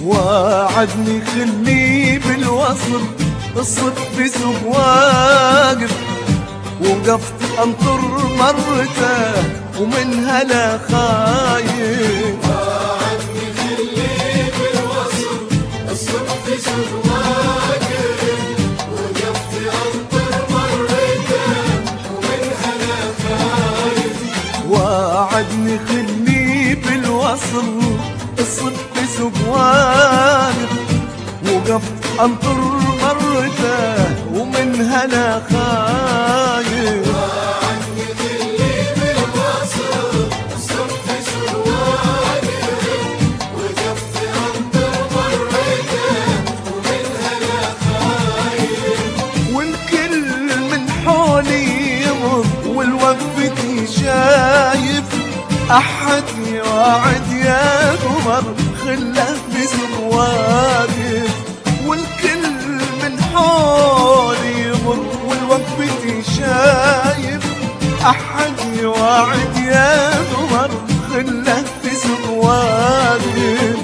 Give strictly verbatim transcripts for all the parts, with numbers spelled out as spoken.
وعدني خلي بالوصل الصدق بسوق واقف، وقفت انطر مرته ومن هلا خايف. وعدني خلي بالوصل الصدق بسوق واقف، وقفت انطر مرته ومن هلا خايف. وعدني خلي بالوصل الصدق بسوق واقف، وقفت انطر مرته ومن هلا خايف. وعدني خلي بالوصل الصدق بسوق واقف، وقفت انطر مرته ومن هلا خايف. والكل من حولي يمر والوقفتي شايف، أحد يوعد يا قمر خله بسوق واقف. والكل من حولي يمر والوقفتي شايف، أحد يوعد يا قمر خله بسوق واقف.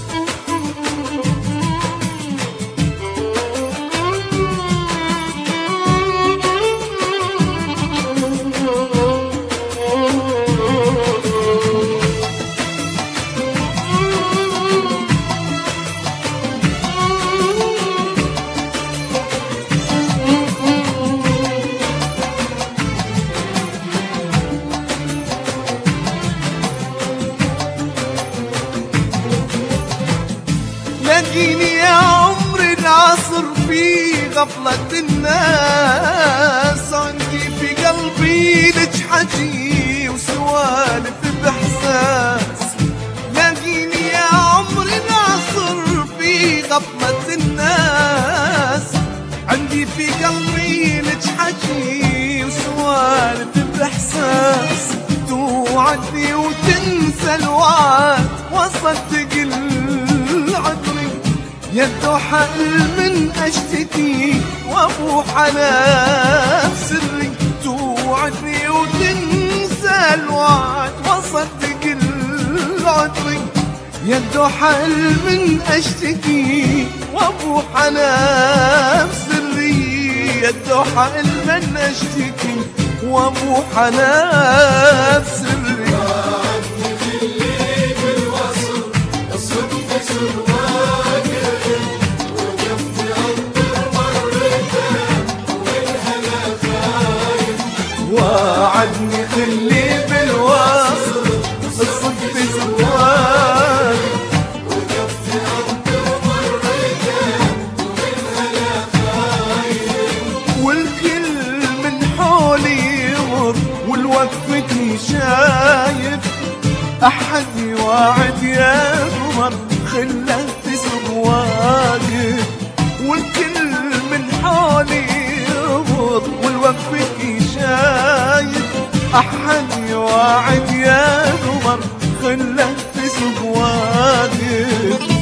لاقيني يا عمري العصر في غفلة الناس، عندي في قلبي لج حكي وسوالف بإحساس. لاقيني يا عمري العصر في غفلة الناس، عندي في قلبي لج حكي وسوالف بإحساس. توعدني وتنسى الوعد وصدق العذري، يده حل من اشتكي وابوح على سري. توعدني وتنسى الوعد وصدق العذري، يده حل من اشتكي وابوح على سري. يده حل من اشتكي وابوح على سري. وعدني خلي بالوصل الصدق بسوق واقف، وقفت انطر مرته ومن هلا خايف. وعدني خلي بالوصل الصدق بسوق واقف، وقفت انطر مرته ومن هلا خايف. والكل من حولي يمر والوقفتي شايف، أحد يوعد يا قمر خله بسوق واقف. والكل من حولي يمر والوقفتي شايف، أحد يوعد يا قمر خله بسوق واقف.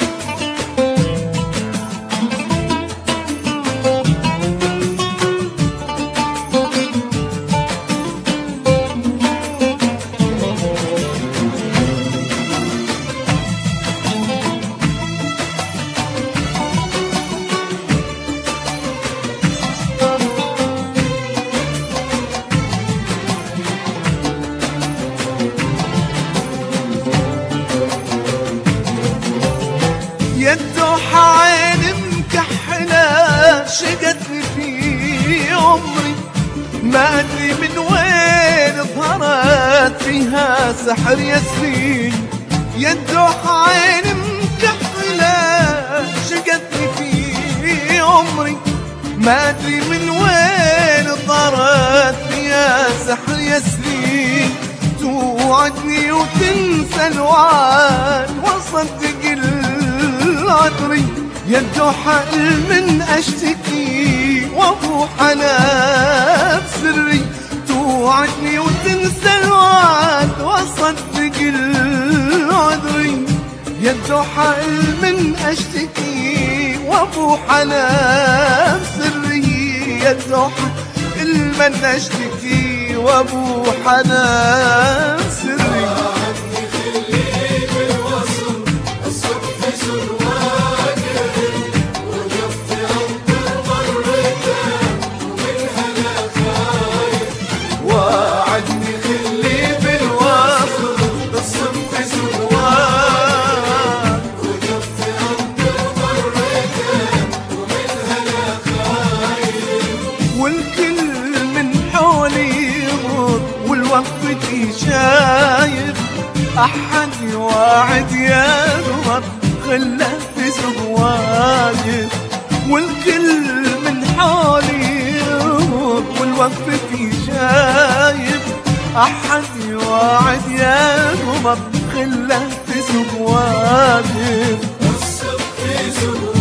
يده عين مكحلة شقتني في عمري، ما أدري من وين ظهرت فيها سحر ياسمين. يده عين مكحلة شقتني في عمري، ما أدري من وين ظهرت فيها سحر ياسمين. توعدني وتنسى الوعد وصدق العذري، يده حل من اشتكي وابوح على بسري. توعدني وتنسى الوعد وصدق العذري، يده حل من اشتكي وابوح على بسري. يده حل من اشتكي وابوح على بسري. وعدني خلي بالوصل الصدق بسوق أحد يواعد يا قمر خله في سوق واقف، والكل من حولي والوقفتي شايف. أحد يواعد يا قمر خله في سوق واقف، الصف في سوق